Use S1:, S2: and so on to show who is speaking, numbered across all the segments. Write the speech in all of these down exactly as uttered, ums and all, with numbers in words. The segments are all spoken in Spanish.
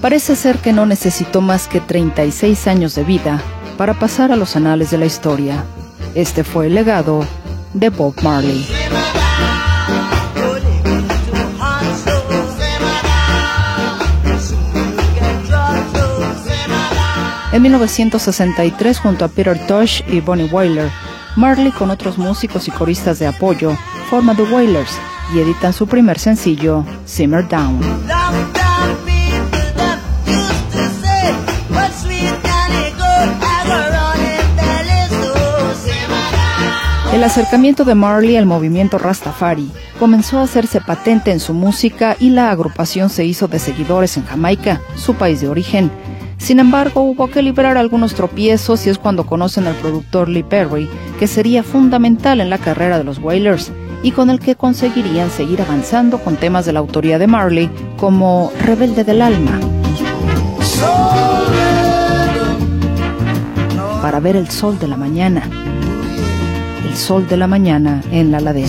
S1: Parece ser que no necesitó más que treinta y seis años de vida para pasar a los anales de la historia. Este fue el legado de Bob Marley. En mil novecientos sesenta y tres, junto a Peter Tosh y Bunny Wailer, Marley, con otros músicos y coristas de apoyo, forma The Wailers y editan su primer sencillo, Simmer Down. El acercamiento de Marley al movimiento Rastafari comenzó a hacerse patente en su música y la agrupación se hizo de seguidores en Jamaica, su país de origen. Sin embargo, hubo que liberar algunos tropiezos y es cuando conocen al productor Lee Perry, que sería fundamental en la carrera de los Wailers y con el que conseguirían seguir avanzando con temas de la autoría de Marley como Rebelde del Alma. Para ver el sol de la mañana. El sol de la mañana en la ladera.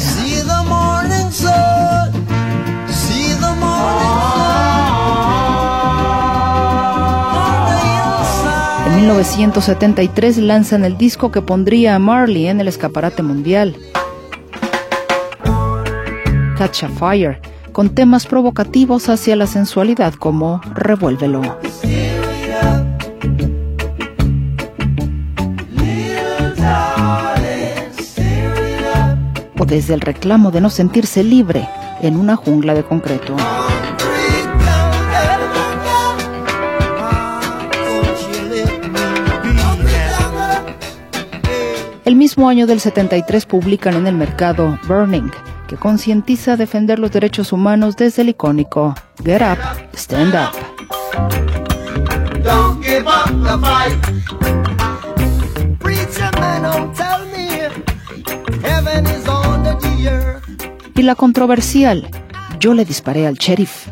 S1: En mil novecientos setenta y tres lanzan el disco que pondría a Marley en el escaparate mundial, Catch a Fire, con temas provocativos hacia la sensualidad como Revuélvelo. O desde el reclamo de no sentirse libre en una jungla de concreto. El mismo año del setenta y tres publican en el mercado Burning, que concientiza a defender los derechos humanos desde el icónico Get Up, Stand Up. Don't give up the fight. Preacher man, don't tell me heaven is under the earth. Y la controversial, Yo le disparé al sheriff.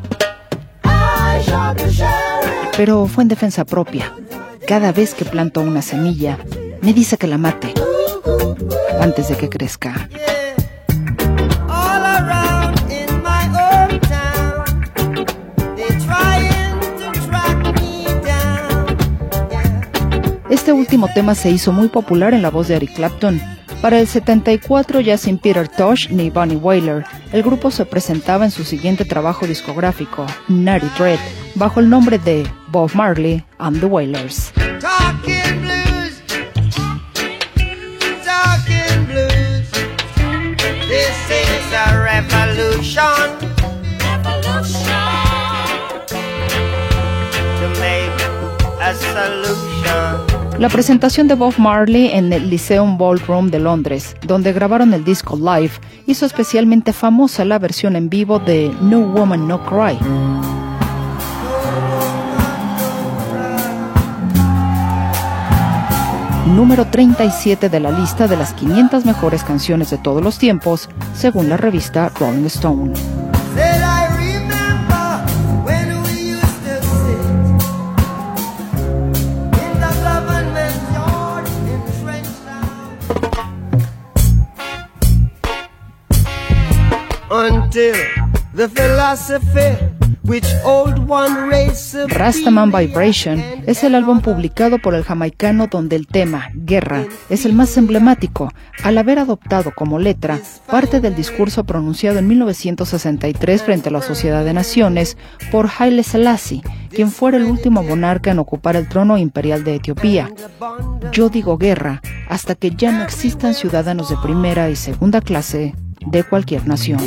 S1: Pero fue en defensa propia. Cada vez que planto una semilla, me dice que la mate antes de que crezca. Este último tema se hizo muy popular en la voz de Eric Clapton. Para el setenta y cuatro, ya sin Peter Tosh ni Bunny Wailer, el grupo se presentaba en su siguiente trabajo discográfico, Natty Dread, bajo el nombre de Bob Marley and the Wailers. Revolution. Revolution. To make a solution. La presentación de Bob Marley en el Lyceum Ballroom de Londres, donde grabaron el disco Live, hizo especialmente famosa la versión en vivo de No Woman No Cry. Número treinta y siete de la lista de las quinientas mejores canciones de todos los tiempos, según la revista Rolling Stone. Until the philosophy which old one race Rastaman Vibration es el álbum publicado por el jamaicano donde el tema, Guerra, es el más emblemático, al haber adoptado como letra parte del discurso pronunciado en mil novecientos sesenta y tres frente a la Sociedad de Naciones por Haile Selassie, quien fuera el último monarca en ocupar el trono imperial de Etiopía. Yo digo guerra hasta que ya no existan ciudadanos de primera y segunda clase de cualquier nación.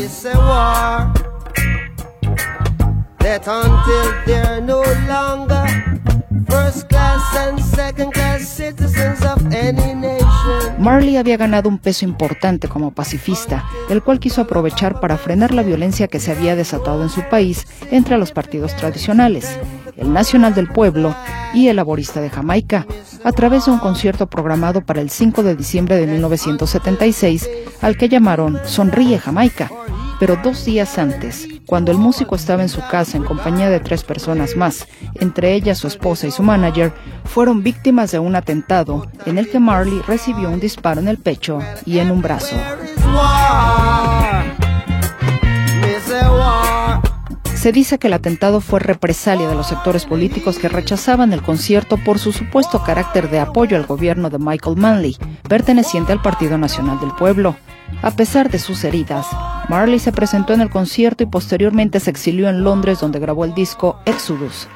S1: That until they're no longer first class and second class citizens of any nation. Marley había ganado un peso importante como pacifista, el cual quiso aprovechar para frenar la violencia que se había desatado en su país entre los partidos tradicionales, el Nacional del Pueblo y el Laborista de Jamaica, a través de un concierto programado para el cinco de diciembre de mil novecientos setenta y seis, al que llamaron Sonríe Jamaica. Pero dos días antes, cuando el músico estaba en su casa en compañía de tres personas más, entre ellas su esposa y su manager, fueron víctimas de un atentado en el que Marley recibió un disparo en el pecho y en un brazo. Se dice que el atentado fue represalia de los sectores políticos que rechazaban el concierto por su supuesto carácter de apoyo al gobierno de Michael Manley, perteneciente al Partido Nacional del Pueblo. A pesar de sus heridas, Marley se presentó en el concierto y posteriormente se exilió en Londres, donde grabó el disco Exodus,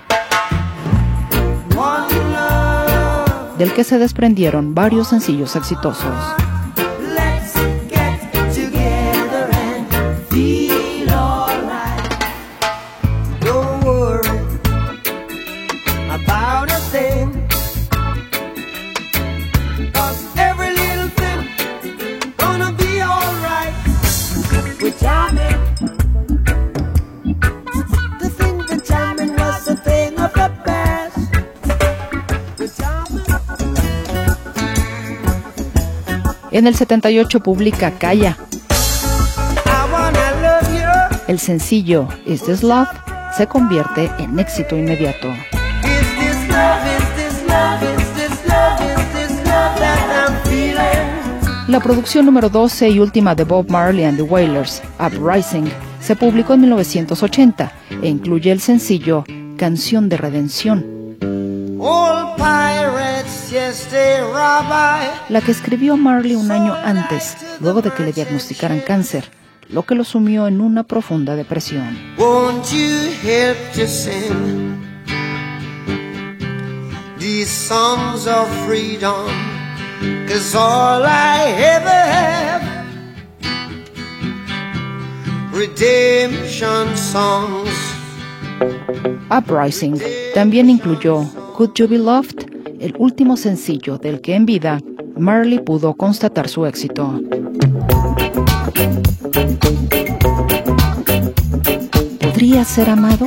S1: del que se desprendieron varios sencillos exitosos. En el setenta y ocho publica Calla. El sencillo Is This Love se convierte en éxito inmediato. La producción número doce y última de Bob Marley and the Wailers, Uprising, se publicó en mil novecientos ochenta e incluye el sencillo Canción de Redención, la que escribió Marley un año antes, luego de que le diagnosticaran cáncer, lo que lo sumió en una profunda depresión. Won't you help to sing these songs of freedom, 'cause all I ever have, redemption songs. Uprising también incluyó Could You Be Loved, el último sencillo del que en vida Marley pudo constatar su éxito. ¿Podría ser amado?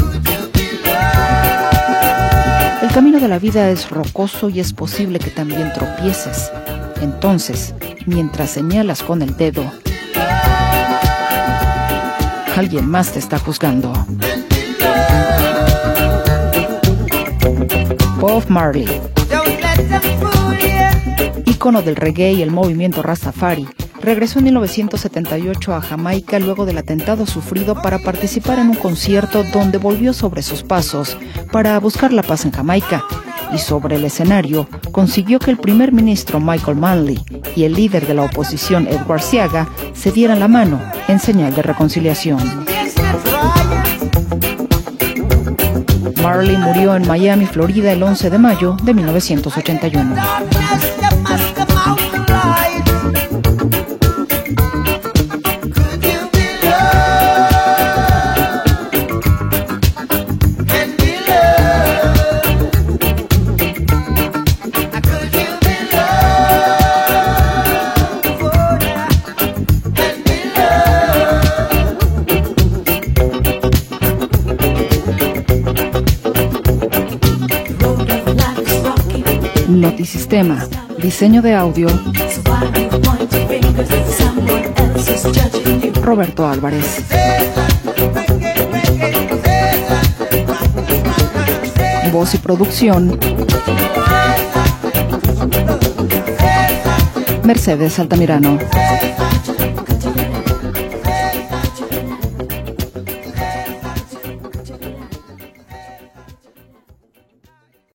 S1: El camino de la vida es rocoso y es posible que también tropieces. Entonces, mientras señalas con el dedo, alguien más te está juzgando. Bob Marley, ícono del reggae y el movimiento Rastafari, regresó en mil novecientos setenta y ocho a Jamaica luego del atentado sufrido para participar en un concierto donde volvió sobre sus pasos para buscar la paz en Jamaica, y sobre el escenario consiguió que el primer ministro Michael Manley y el líder de la oposición Edward Seaga se dieran la mano en señal de reconciliación. Marley murió en Miami, Florida, el once de mayo de mil novecientos ochenta y uno. Notisistema, diseño de audio, Roberto Álvarez. Voz y producción, Mercedes Altamirano.